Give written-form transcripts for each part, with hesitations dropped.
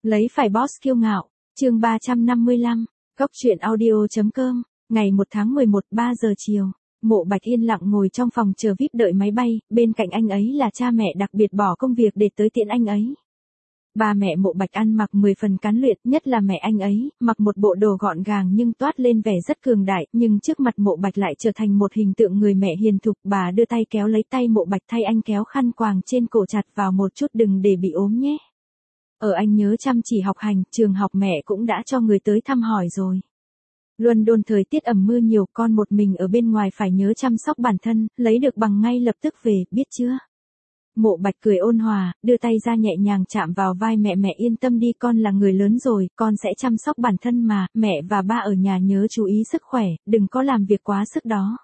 Lấy phải boss kiêu ngạo, chương 355, Góc truyện audio.com, ngày 1 tháng 11 3 giờ chiều. Mộ Bạch yên lặng ngồi trong phòng chờ VIP đợi máy bay, bên cạnh anh ấy là cha mẹ đặc biệt bỏ công việc để tới tiễn anh ấy. Ba mẹ Mộ Bạch ăn mặc 10 phần cán luyện, nhất là mẹ anh ấy, mặc một bộ đồ gọn gàng nhưng toát lên vẻ rất cường đại, nhưng trước mặt Mộ Bạch lại trở thành một hình tượng người mẹ hiền thục. Bà đưa tay kéo lấy tay Mộ Bạch thay anh kéo khăn quàng trên cổ chặt vào một chút đừng để bị ốm nhé. Anh nhớ chăm chỉ học hành, trường học mẹ cũng đã cho người tới thăm hỏi rồi. London thời tiết ẩm mưa nhiều, con một mình ở bên ngoài phải nhớ chăm sóc bản thân, lấy được bằng ngay lập tức về, biết chưa? Mộ Bạch cười ôn hòa, đưa tay ra nhẹ nhàng chạm vào vai mẹ. Mẹ yên tâm đi, con là người lớn rồi, con sẽ chăm sóc bản thân mà, mẹ và ba ở nhà nhớ chú ý sức khỏe, đừng có làm việc quá sức đó.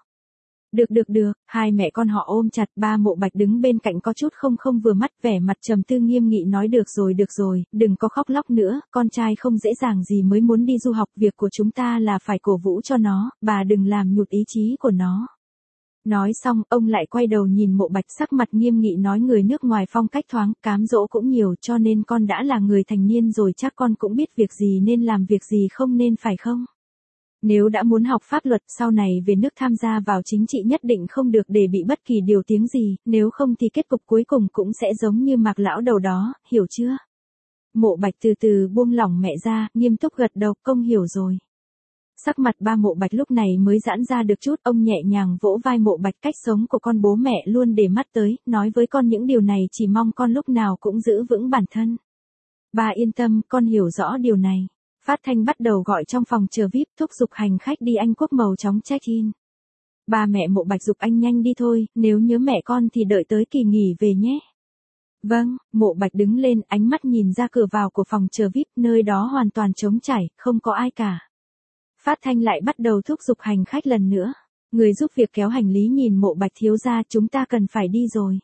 Được, hai mẹ con họ ôm chặt. Ba Mộ Bạch đứng bên cạnh có chút không vừa mắt, vẻ mặt trầm tư nghiêm nghị nói được rồi, đừng có khóc lóc nữa, con trai không dễ dàng gì mới muốn đi du học, việc của chúng ta là phải cổ vũ cho nó, bà đừng làm nhụt ý chí của nó. Nói xong, ông lại quay đầu nhìn Mộ Bạch sắc mặt nghiêm nghị nói người nước ngoài phong cách thoáng, cám dỗ cũng nhiều cho nên con đã là người thành niên rồi chắc con cũng biết việc gì nên làm việc gì không nên phải không? Nếu đã muốn học pháp luật sau này về nước tham gia vào chính trị nhất định không được để bị bất kỳ điều tiếng gì, nếu không thì kết cục cuối cùng cũng sẽ giống như Mạc lão đầu đó, hiểu chưa? Mộ Bạch từ từ buông lỏng mẹ ra, nghiêm túc gật đầu, công hiểu rồi. Sắc mặt ba Mộ Bạch lúc này mới giãn ra được chút, ông nhẹ nhàng vỗ vai Mộ Bạch cách sống của con bố mẹ luôn để mắt tới, nói với con những điều này chỉ mong con lúc nào cũng giữ vững bản thân. Ba yên tâm, con hiểu rõ điều này. Phát thanh bắt đầu gọi trong phòng chờ VIP, thúc giục hành khách đi Anh Quốc màu chóng check-in. Ba mẹ Mộ Bạch giục anh nhanh đi thôi, nếu nhớ mẹ con thì đợi tới kỳ nghỉ về nhé. Vâng, Mộ Bạch đứng lên, ánh mắt nhìn ra cửa vào của phòng chờ VIP, nơi đó hoàn toàn trống trải, không có ai cả. Phát thanh lại bắt đầu thúc giục hành khách lần nữa. Người giúp việc kéo hành lý nhìn Mộ Bạch thiếu gia, chúng ta cần phải đi rồi.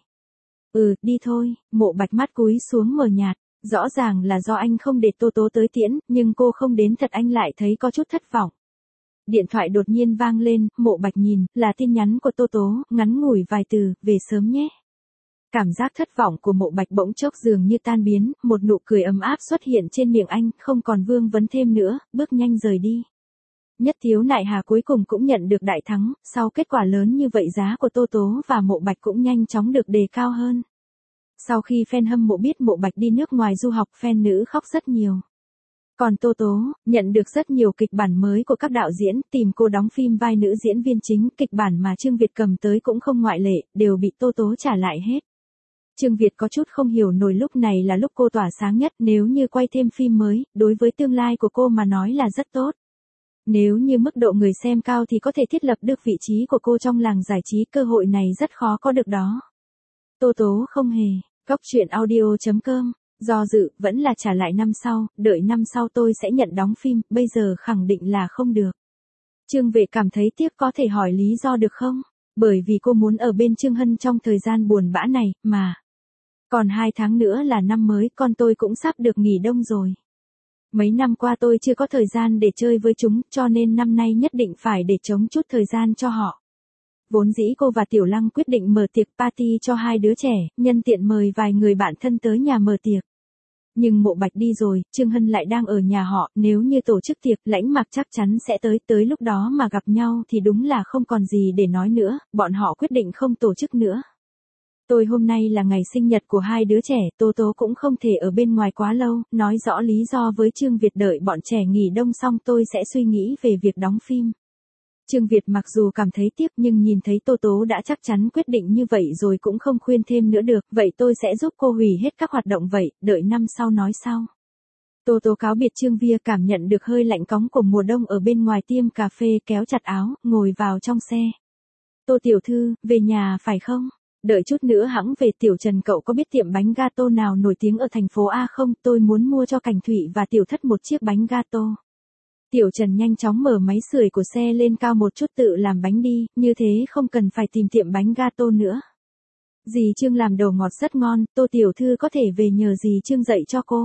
Đi thôi. Mộ Bạch mắt cúi xuống mờ nhạt. Rõ ràng là do anh không để Tô Tố tới tiễn, nhưng cô không đến thật anh lại thấy có chút thất vọng. Điện thoại đột nhiên vang lên, Mộ Bạch nhìn, là tin nhắn của Tô Tố, ngắn ngủi vài từ, về sớm nhé. Cảm giác thất vọng của Mộ Bạch bỗng chốc dường như tan biến, một nụ cười ấm áp xuất hiện trên miệng anh, không còn vương vấn thêm nữa, bước nhanh rời đi. Nhất Thiếu Nại Hà cuối cùng cũng nhận được đại thắng, sau kết quả lớn như vậy giá của Tô Tố và Mộ Bạch cũng nhanh chóng được đề cao hơn. Sau khi fan hâm mộ biết Mộ Bạch đi nước ngoài du học, fan nữ khóc rất nhiều. Còn Tô Tố, nhận được rất nhiều kịch bản mới của các đạo diễn, tìm cô đóng phim vai nữ diễn viên chính, kịch bản mà Trương Việt cầm tới cũng không ngoại lệ, đều bị Tô Tố trả lại hết. Trương Việt có chút không hiểu nổi lúc này là lúc cô tỏa sáng nhất, nếu như quay thêm phim mới, đối với tương lai của cô mà nói là rất tốt. Nếu như mức độ người xem cao thì có thể thiết lập được vị trí của cô trong làng giải trí, cơ hội này rất khó có được đó. Tô Tố không hề. Góc truyện audio.com, do dự, vẫn là trả lại năm sau, đợi năm sau tôi sẽ nhận đóng phim, bây giờ khẳng định là không được. Trương Vệ cảm thấy tiếc, có thể hỏi lý do được không? Bởi vì cô muốn ở bên Trương Hân trong thời gian buồn bã này, mà. Còn 2 tháng nữa là năm mới, con tôi cũng sắp được nghỉ đông rồi. Mấy năm qua tôi chưa có thời gian để chơi với chúng, cho nên năm nay nhất định phải để trống chút thời gian cho họ. Vốn dĩ cô và Tiểu Lăng quyết định mở tiệc party cho 2 đứa trẻ, nhân tiện mời vài người bạn thân tới nhà mở tiệc. Nhưng Mộ Bạch đi rồi, Trương Hân lại đang ở nhà họ, nếu như tổ chức tiệc, Lãnh Mặc chắc chắn sẽ tới lúc đó mà gặp nhau thì đúng là không còn gì để nói nữa, bọn họ quyết định không tổ chức nữa. Tôi hôm nay là ngày sinh nhật của 2 đứa trẻ, Tô Tố cũng không thể ở bên ngoài quá lâu, nói rõ lý do với Trương Việt đợi bọn trẻ nghỉ đông xong tôi sẽ suy nghĩ về việc đóng phim. Trương Việt mặc dù cảm thấy tiếc nhưng nhìn thấy Tô Tố đã chắc chắn quyết định như vậy rồi cũng không khuyên thêm nữa được, vậy tôi sẽ giúp cô hủy hết các hoạt động vậy, đợi năm sau nói sau. Tô Tố cáo biệt Trương Via, cảm nhận được hơi lạnh cóng của mùa đông ở bên ngoài tiệm cà phê, kéo chặt áo, ngồi vào trong xe. Tô tiểu thư, về nhà phải không? Đợi chút nữa hẵng về. Tiểu Trần cậu có biết tiệm bánh gato nào nổi tiếng ở thành phố A không? Tôi muốn mua cho Cảnh Thụy và Tiểu Thất một chiếc bánh gato. Tiểu Trần nhanh chóng mở máy sưởi của xe lên cao một chút tự làm bánh đi, như thế không cần phải tìm tiệm bánh gato nữa. Dì Trương làm đồ ngọt rất ngon, Tô tiểu thư có thể về nhờ dì Trương dạy cho cô.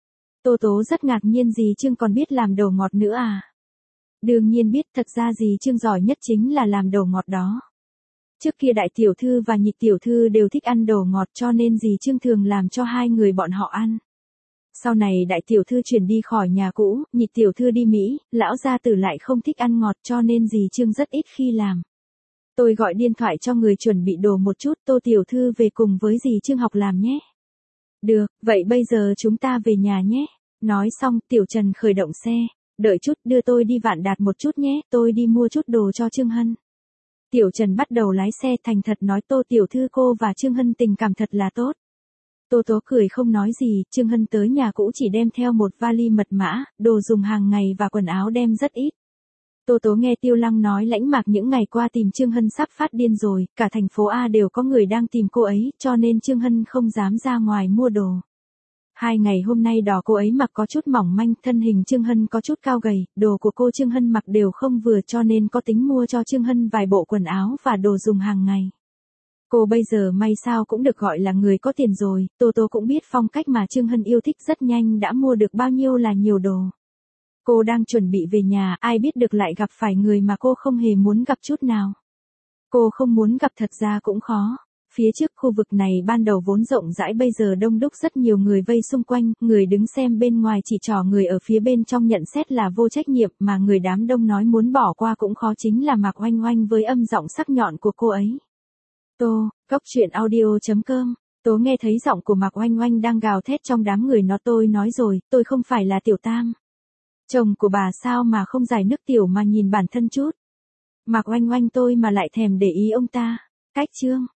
Tô Tố rất ngạc nhiên, dì Trương còn biết làm đồ ngọt nữa à? Đương nhiên biết, thật ra dì Trương giỏi nhất chính là làm đồ ngọt đó. Trước kia đại tiểu thư và nhị tiểu thư đều thích ăn đồ ngọt cho nên dì Trương thường làm cho 2 người bọn họ ăn. Sau này đại tiểu thư chuyển đi khỏi nhà cũ, nhị tiểu thư đi Mỹ, lão gia tử lại không thích ăn ngọt cho nên dì Trương rất ít khi làm. Tôi gọi điện thoại cho người chuẩn bị đồ một chút, Tô tiểu thư về cùng với dì Trương học làm nhé. Được, vậy bây giờ chúng ta về nhà nhé. Nói xong, Tiểu Trần khởi động xe. Đợi chút, đưa tôi đi Vạn Đạt một chút nhé, tôi đi mua chút đồ cho Trương Hân. Tiểu Trần bắt đầu lái xe thành thật nói Tô tiểu thư cô và Trương Hân tình cảm thật là tốt. Tô Tố cười không nói gì, Trương Hân tới nhà cũ chỉ đem theo một vali mật mã, đồ dùng hàng ngày và quần áo đem rất ít. Tô Tố nghe Tiêu Lăng nói lãnh mạc những ngày qua tìm Trương Hân sắp phát điên rồi, cả thành phố A đều có người đang tìm cô ấy, cho nên Trương Hân không dám ra ngoài mua đồ. 2 ngày hôm nay đò cô ấy mặc có chút mỏng manh, thân hình Trương Hân có chút cao gầy, đồ của cô Trương Hân mặc đều không vừa cho nên có tính mua cho Trương Hân vài bộ quần áo và đồ dùng hàng ngày. Cô bây giờ may sao cũng được gọi là người có tiền rồi, Tô Tố cũng biết phong cách mà Trương Hân yêu thích rất nhanh đã mua được bao nhiêu là nhiều đồ. Cô đang chuẩn bị về nhà, ai biết được lại gặp phải người mà cô không hề muốn gặp chút nào. Cô không muốn gặp thật ra cũng khó. Phía trước khu vực này ban đầu vốn rộng rãi bây giờ đông đúc rất nhiều người vây xung quanh, người đứng xem bên ngoài chỉ trỏ người ở phía bên trong nhận xét là vô trách nhiệm mà người đám đông nói muốn bỏ qua cũng khó chính là Mạc Oanh Oanh với âm giọng sắc nhọn của cô ấy. Cóc truyện audio.com. Tố nghe thấy giọng của Mạc Oanh Oanh đang gào thét trong đám người nó tôi nói rồi, tôi không phải là Tiểu Tam. Chồng của bà sao mà không giải nước tiểu mà nhìn bản thân chút. Mạc Oanh Oanh tôi mà lại thèm để ý ông ta. Cách chương.